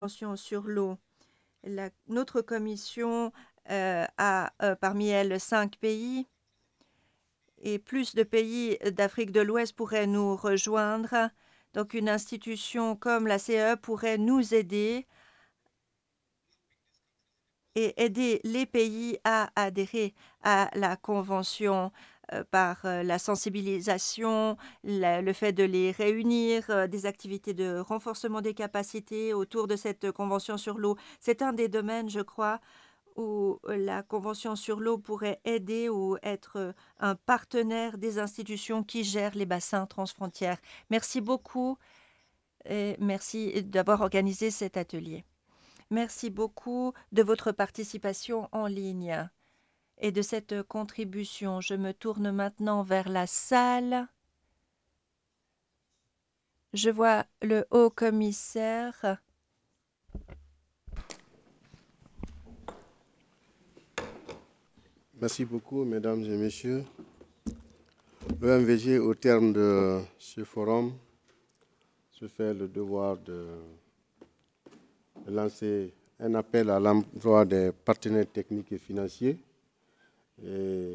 Convention sur l'eau. Notre commission a parmi elles 5 pays et plus de pays d'Afrique de l'Ouest pourraient nous rejoindre. Donc une institution comme la CE pourrait nous aider et aider les pays à adhérer à la Convention par la sensibilisation, le fait de les réunir, des activités de renforcement des capacités autour de cette Convention sur l'eau. C'est un des domaines, je crois, où la Convention sur l'eau pourrait aider ou être un partenaire des institutions qui gèrent les bassins transfrontières. Merci beaucoup et merci d'avoir organisé cet atelier. Merci beaucoup de votre participation en ligne et de cette contribution. Je me tourne maintenant vers la salle. Je vois le haut-commissaire. Merci beaucoup, mesdames et messieurs. L'OMVG, au terme de ce forum, se fait le devoir de lancer un appel à l'emploi des partenaires techniques et financiers. Et